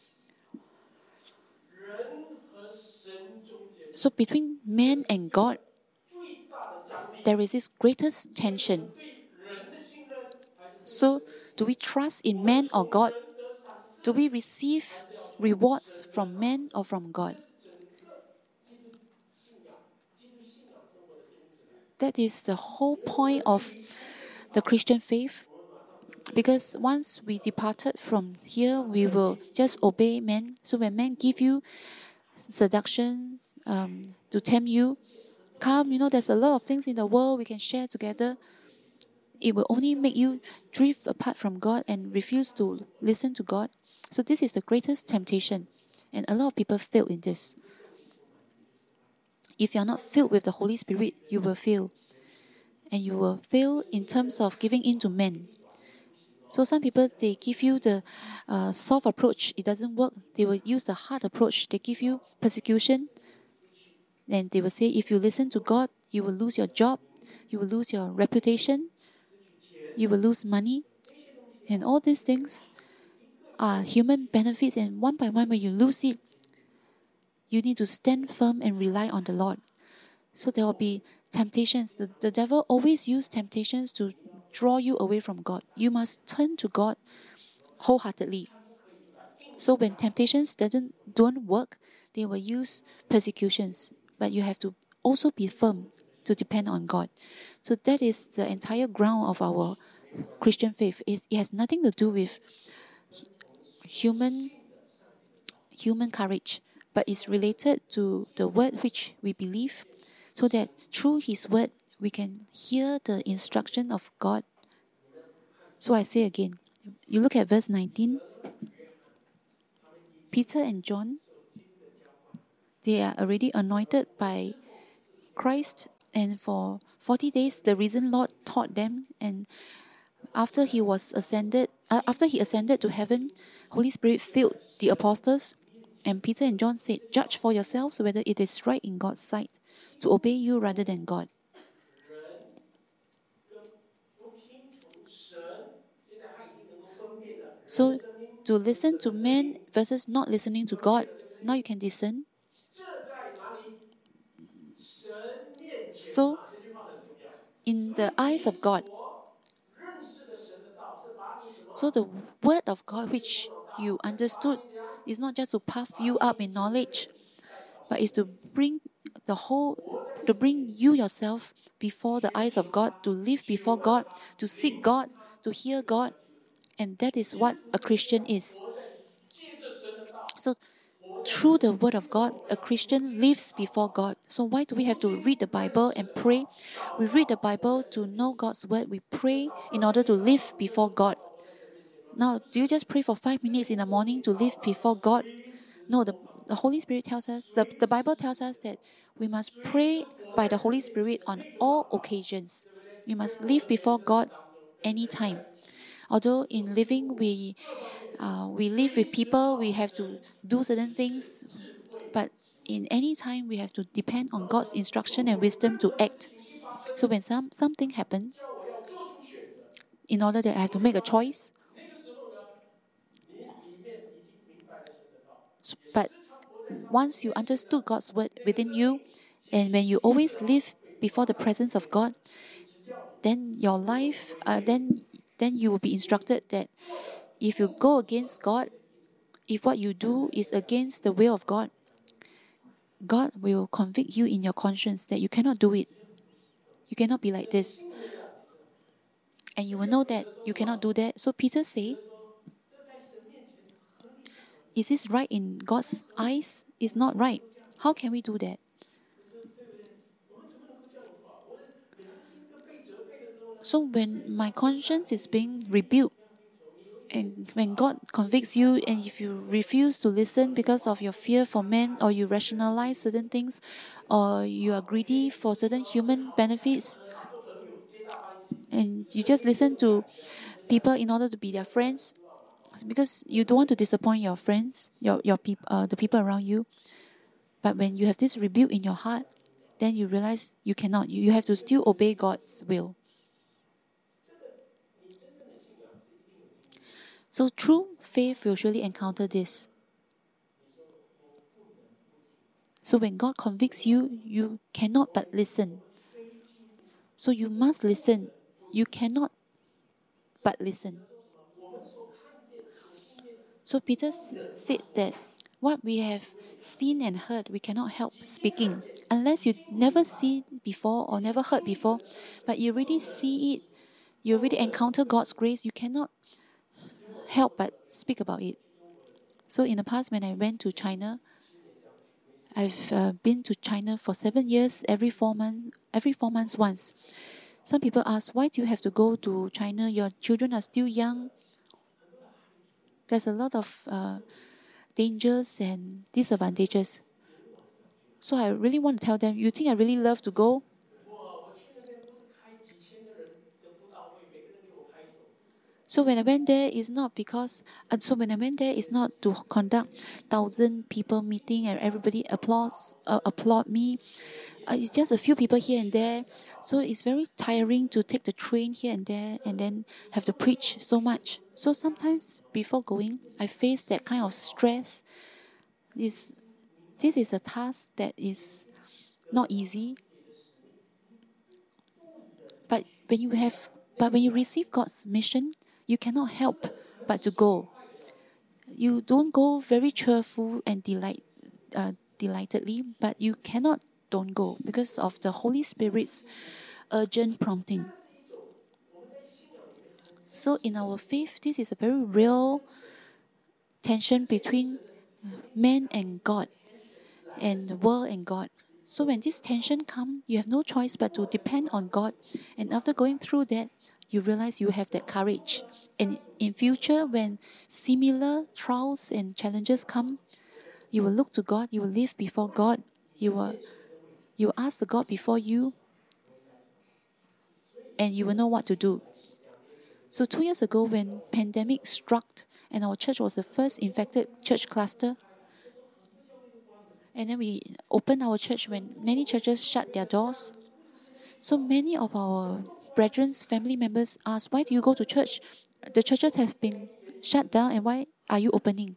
So between man and God, there is this greatest tension. So, do we trust in man or God? Do we receive rewards from man or from God? That is the whole point of the Christian faith. Because once we departed from here, we will just obey men. So when men give you seduction um, to tempt you, come, you know, there's a lot of things in the world we can share together. It will only make you drift apart from God and refuse to listen to God. So this is the greatest temptation. And a lot of people fail in this. If you are not filled with the Holy Spirit, you will fail. And you will fail in terms of giving in to men. So some people, they give you the uh, soft approach. It doesn't work. They will use the hard approach. They give you persecution. Then they will say, if you listen to God, you will lose your job. You will lose your reputation. You will lose money. And all these things are human benefits. And one by one, when you lose it, you need to stand firm and rely on the Lord. So there will be temptations. The, the devil always uses temptations to draw you away from God. You must turn to God wholeheartedly. So when temptations doesn't don't work, they will use persecutions. But you have to also be firm to depend on God. So that is the entire ground of our Christian faith. It, it has nothing to do with human human courage, but it's related to the word which we believe, so that through his word we can hear the instruction of God. So I say again, you look at verse nineteen. Peter and John, they are already anointed by Christ, and for forty days the risen Lord taught them, and after he was ascended, uh, after he ascended to heaven, Holy Spirit filled the apostles, and Peter and John said, "Judge for yourselves whether it is right in God's sight to obey you rather than God." So, to listen to men versus not listening to God, now you can discern. So, in the eyes of God, so the word of God which you understood is not just to puff you up in knowledge, but is to bring the whole, to bring you yourself before the eyes of God, to live before God, to seek God, to hear God. And that is what a Christian is. So, through the Word of God, a Christian lives before God. So why do we have to read the Bible and pray? We read the Bible to know God's Word. We pray in order to live before God. Now, do you just pray for five minutes in the morning to live before God? No, the, the Holy Spirit tells us, the, the Bible tells us that we must pray by the Holy Spirit on all occasions. We must live before God anytime. Although in living, we uh, we live with people, we have to do certain things, but in any time, we have to depend on God's instruction and wisdom to act. So when some something happens, in order that I have to make a choice, but once you understood God's word within you, and when you always live before the presence of God, then your life, uh, then then you will be instructed that if you go against God, if what you do is against the will of God, God will convict you in your conscience that you cannot do it. You cannot be like this. And you will know that you cannot do that. So Peter said, is this right in God's eyes? It's not right. How can we do that? So when my conscience is being rebuked, and when God convicts you, and if you refuse to listen because of your fear for men, or you rationalize certain things, or you are greedy for certain human benefits, and you just listen to people in order to be their friends, because you don't want to disappoint your friends, your your peop, uh, the people around you. But when you have this rebuke in your heart, then you realize you cannot. You, you have to still obey God's will. So true faith will surely encounter this. So when God convicts you, you cannot but listen. So you must listen. You cannot but listen. So Peter said that what we have seen and heard, we cannot help speaking. Unless you never see before or never heard before, but you already see it, you already encounter God's grace, you cannot help but speak about it. So in the past, when I went to China, I've uh, been to China for seven years, every four months, every four months once. Some people ask, why do you have to go to China? Your children are still young. There's a lot of uh, dangers and disadvantages. So I really want to tell them, you think I really love to go? So when I went there, it's not because. Uh, so when I went there, it's not to conduct thousand people meeting and everybody applauds uh, applaud me. Uh, it's just a few people here and there. So it's very tiring to take the train here and there and then have to preach so much. So sometimes before going, I face that kind of stress. This this is a task that is not easy. But when you have, but when you receive God's mission, you cannot help but to go. You don't go very cheerful and delight, uh, delightedly, but you cannot don't go because of the Holy Spirit's urgent prompting. So in our faith, this is a very real tension between man and God, and the world and God. So when this tension comes, you have no choice but to depend on God. And after going through that, you realize you have that courage. And in future, when similar trials and challenges come, you will look to God, you will live before God, you will, you will ask the God before you, and you will know what to do. So two years ago, when pandemic struck, and our church was the first infected church cluster, and then we opened our church when many churches shut their doors. So many of our brethren's family members asked, why do you go to church? The churches have been shut down, and why are you opening?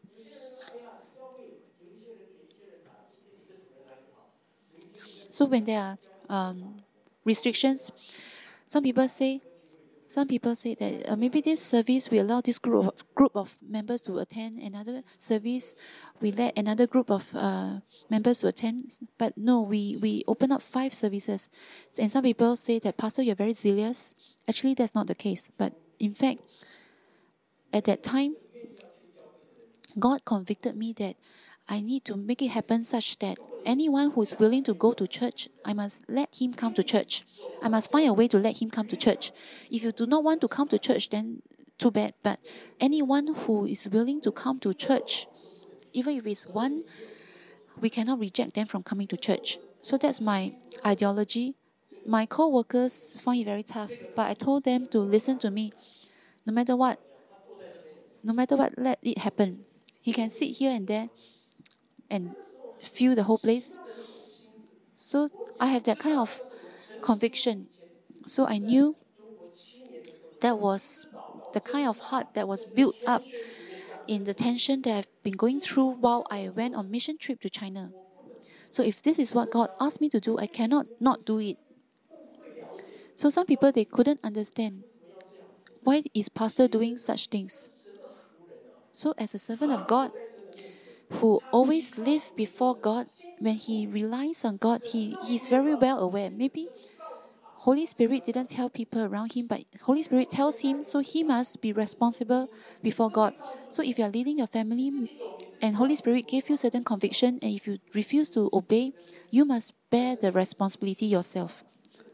So when there are um, restrictions, some people say, some people say that uh, maybe this service we allow this group of, group of members to attend, another service we let another group of uh, members to attend. But no, we, we open up five services. And some people say that, Pastor, you're very zealous. Actually, that's not the case. But in fact, at that time, God convicted me that I need to make it happen such that anyone who is willing to go to church, I must let him come to church. I must find a way to let him come to church. If you do not want to come to church, then too bad. But anyone who is willing to come to church, even if it's one, we cannot reject them from coming to church. So that's my ideology. My co-workers find it very tough, but I told them to listen to me. No matter what, no matter what, let it happen. He can sit here and there and fill the whole place. So I have that kind of conviction. So I knew that was the kind of heart that was built up in the tension that I've been going through while I went on mission trip to China. So if this is what God asked me to do, I cannot not do it. So some people, they couldn't understand, why is pastor doing such things? So as a servant of God, who always live before God, when he relies on God, he he's very well aware. Maybe Holy Spirit didn't tell people around him, but Holy Spirit tells him, so he must be responsible before God. So if you are leading your family and Holy Spirit gave you certain conviction, and if you refuse to obey, you must bear the responsibility yourself.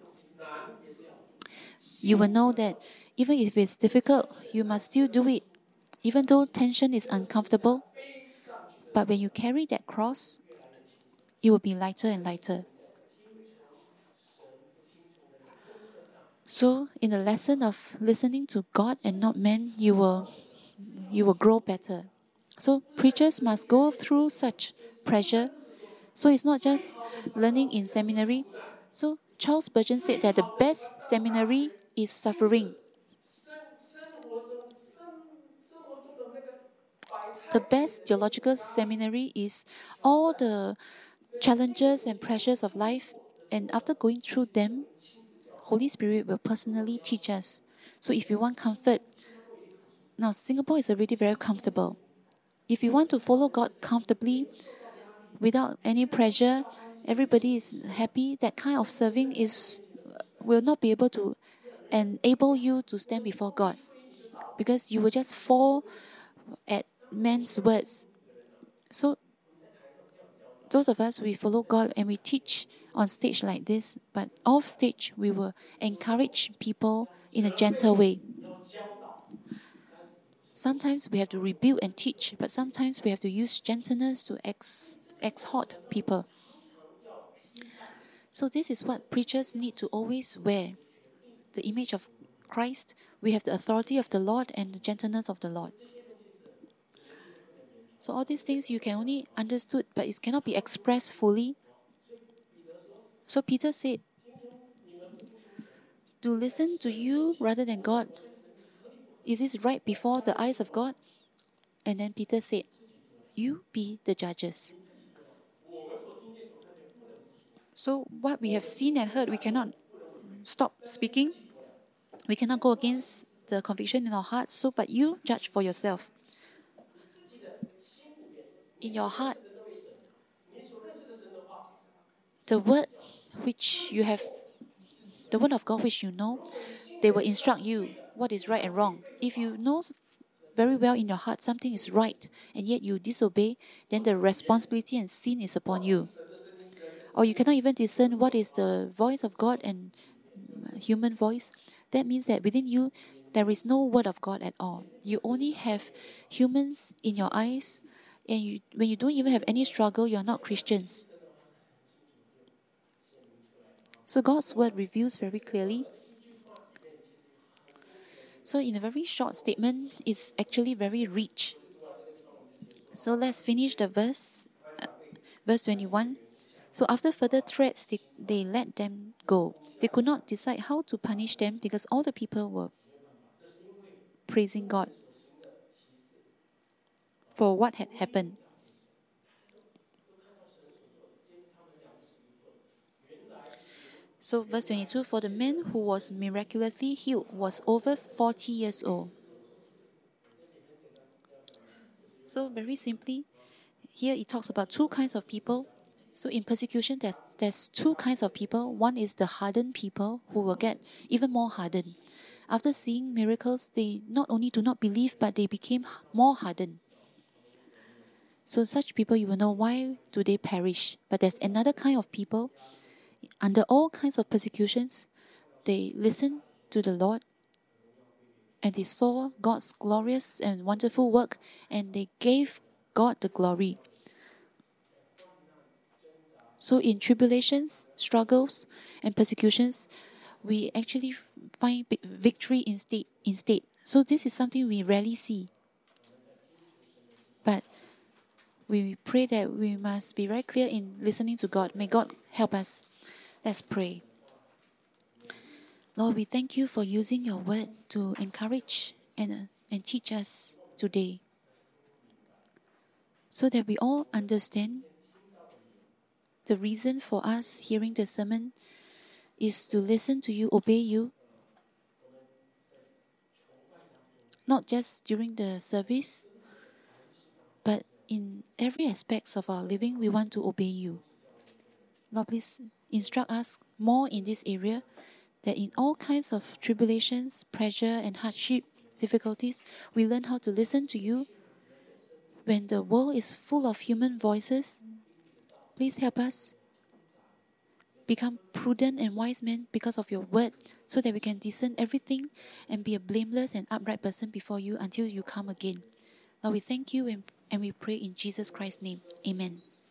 You will know that even if it's difficult, you must still do it, even though tension is uncomfortable. But when you carry that cross, it will be lighter and lighter. So, in the lesson of listening to God and not man, you will you will grow better. So, preachers must go through such pressure. So, it's not just learning in seminary. So, Charles Spurgeon said that the best seminary is suffering. The best theological seminary is all the challenges and pressures of life, and after going through them, Holy Spirit will personally teach us. So if you want comfort, now Singapore is already very comfortable. If you want to follow God comfortably, without any pressure, everybody is happy, that kind of serving is will not be able to enable you to stand before God, because you will just fall at men's words. So those of us, we follow God and we teach on stage like this, but off stage we will encourage people in a gentle way. Sometimes we have to rebuke and teach, but sometimes we have to use gentleness to ex- exhort people. So this is what preachers need to always wear. The image of Christ, we have the authority of the Lord and the gentleness of the Lord. So all these things you can only understood, but it cannot be expressed fully. So Peter said, to listen to you rather than God, is this right before the eyes of God? And then Peter said, you be the judges. So what we have seen and heard, we cannot stop speaking. We cannot go against the conviction in our hearts. So, but you judge for yourself. In your heart, the word which you have, the word of God which you know, they will instruct you what is right and wrong. If you know very well in your heart something is right, and yet you disobey, then the responsibility and sin is upon you. Or you cannot even discern what is the voice of God and human voice. That means that within you, there is no word of God at all. You only have humans in your eyes, and you, when you don't even have any struggle, you are not Christians. So God's word reveals very clearly. So in a very short statement, it's actually very rich. So let's finish the verse, uh, verse twenty-one. So after further threats, they, they let them go. They could not decide how to punish them because all the people were praising God for what had happened. So verse twenty-two, for the man who was miraculously healed was over forty years old. So very simply, here it talks about two kinds of people. So in persecution, there's, there's two kinds of people. One is the hardened people who will get even more hardened. After seeing miracles, they not only do not believe, but they became more hardened. So such people, you will know why do they perish. But there's another kind of people, under all kinds of persecutions, they listened to the Lord and they saw God's glorious and wonderful work, and they gave God the glory. So in tribulations, struggles, and persecutions, we actually find victory instead. instead. So this is something we rarely see. But we pray that we must be very clear in listening to God. May God help us. Let's pray. Lord, we thank you for using your word to encourage and, uh, and teach us today, so that we all understand the reason for us hearing the sermon is to listen to you, obey you, not just during the service, but in every aspect of our living, we want to obey you. Lord, please instruct us more in this area, that in all kinds of tribulations, pressure and hardship, difficulties, we learn how to listen to you. When the world is full of human voices, please help us become prudent and wise men because of your word, so that we can discern everything and be a blameless and upright person before you until you come again. Lord, we thank you and, and we pray in Jesus Christ's name. Amen.